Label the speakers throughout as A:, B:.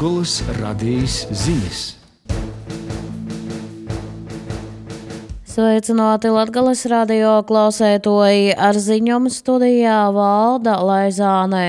A: Latgoles radijas ziņas.
B: Sveicināti Latgales radio klausētoji, ar ziņām studijā Valda Laizāne.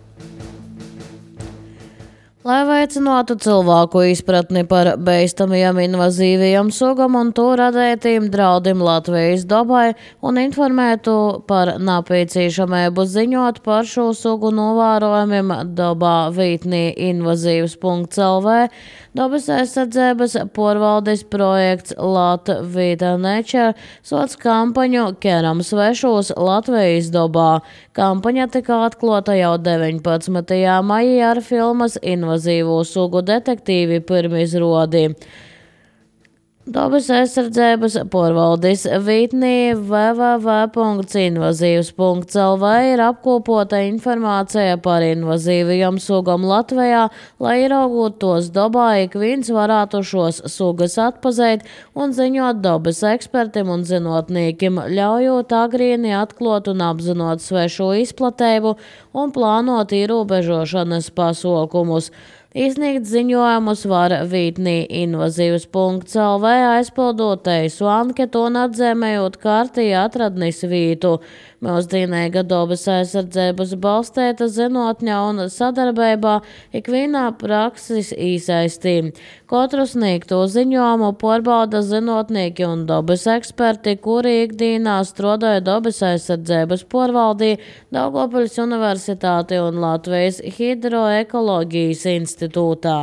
B: Lai veicinātu cilvēku izpratni par bīstamiem invazīvajiem sugam un to radētiem draudiem Latvijas dabai un informētu par nepieciešamību ziņot par šo sugu novērojumiem dabā vītnī invazīvs.lv, dabas aizsardzības porvaldes projekts Latvita Nature soc kampaņu Keram svešos Latvijas dabā. Kampaņa tika atklāta jau 19. maijā ar filmas Invazīvo sugu detektīvi pirmizrodi. Dabas aizsardzības porvaldes vītnī www.invazīvs.lv ir apkopota informācija par invazīvajām sugām Latvijā, lai ieraugot tos dabā, ik viens varētu šos sugas atpazīt un ziņot dabas ekspertiem un zinātniekiem, ļaujot agrīni atklāt un apzinot svešu izplatību un plānot ierobežošanas pasākumus. Izsniegt ziņojumus var vītnī invazīvs.lv, aizpildot teisu anketu un atzīmējot kārtī atradnis vītu. Mūsdienīga dabas aizsardzības balstīta zinātņā un sadarbībā ikvienā prakses īsaistī. Katru sniegto ziņojumu pārbauda zinātnieki un dabas eksperti, kuri ikdienā strādāja dabas aizsardzības porvaldī, Daugavpils Universitāti un Latvijas Hidroekoloģijas institūtā.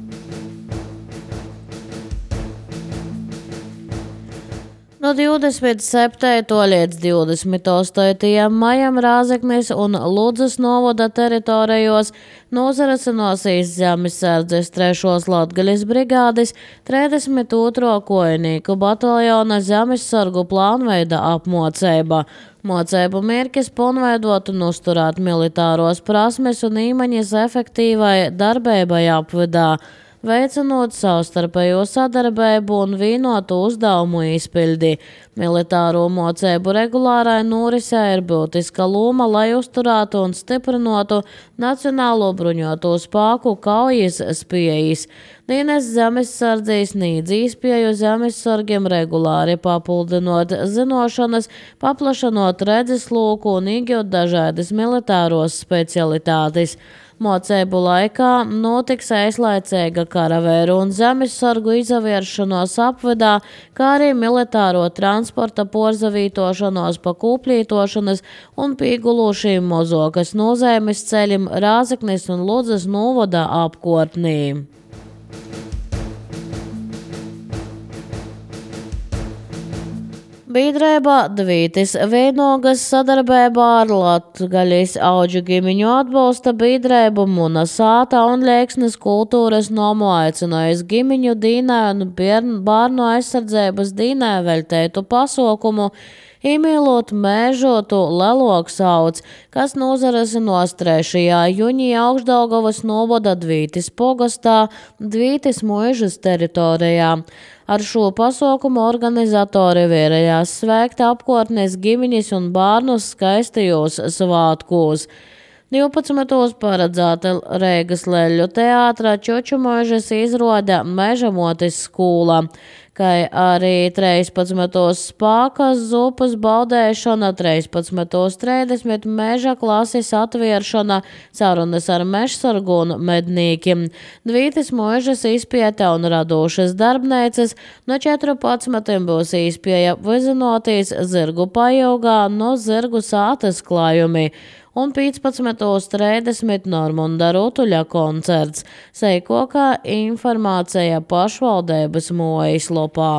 B: No 27. līdz 28. maijam Rāzeknes un Ludzas novada teritorijos nozarasinosies Zemesardzes 3. Latgaļas brigādes 32. kojnieku bataljona Zemesargu plānveida apmocība. Mocību mērķis pilnveidot un uzturēt militāros prasmes un īmaņas efektīvai darbībai apvidā, veicinot savstarpējo sadarbību un vienotu uzdevumu izpildi. Militāro mocību regulārai norisē ir būtiska loma, lai uzturētu un stiprinātu nacionālo bruņoto spēku kaujas spējas. Dienas Zemesardzīs sniedz izpēju zemesargiem regulāri papildinot zinošanas, paplašinot redzesloku un iegūt dažādas militāros specialitātes. Mocību laikā notiks aizlaicīga karavēru un zemesargu izavēršanos apvedā, kā arī militāro transporta porzavītošanos pa kūplītošanas un pīgulūšīm mozokas nozīmes ceļim Rāzeknes un Ludzas novada apkārtnī. Biedrība Dvītis Vīnogas sadarbībā ar Latgaļas auģu ģimeņu atbalsta biedrību Muna sāta un Lieksnes kultūras nomu aicinājis ģimeņu dīnai un bērnu aizsardzības dīnai veltētu pasaukumu iemīlot mēžotu leloku sauc, kas nozarasinos 3. jūnijā Augšdaugavas novada Dvītis pogastā, Dvītis muižas teritorijā. Ar šo pasaukumu organizatori vērējās sveikt apkārtnes ģimeņus un bērnus skaistajos svātkos. 12. paredzēta Reigas Leļu teātra Čočumožas izrāde Mežamotis skola, kā arī 13. spākas zupas baudēšana, 13.30 meža klases atvēršana, sarunas ar mežsargu un mednīkiem, Dvītis muižas izpēte un radošas darbnīcas, no 14. būs izpēja vizinoties zirgu pajaugā no zirgu sātas klājumi. Un 15.30 Normunda Rutuļa koncerts. Seikokā informācija pašvaldības mājaslapā.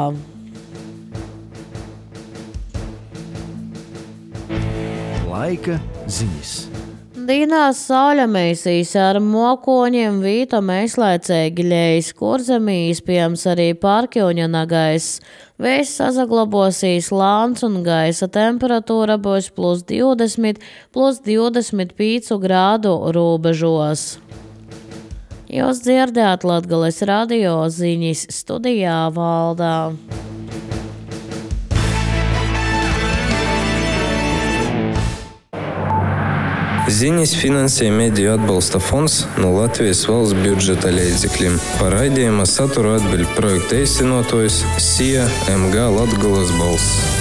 A: Laika ziņas.
B: Dīnās sauļamēsīs ar mokoņiem vīta mēslaicēgi ļejas, kur zemī izpējams arī pārkļuņa nagais. Vējs sazaglabosīs lāns un gaisa temperatūra būs +20, +25 grādu robežos. Jūs dzirdējāt Latgales radio ziņas, studijā Valdā.
C: Ziņas finansē Mediju atbalsta fonds no Latvijas valsts budžeta līdzekļiem. Par raidījuma saturu atbild projekta īstenotājs SIA MG Latgulas balss.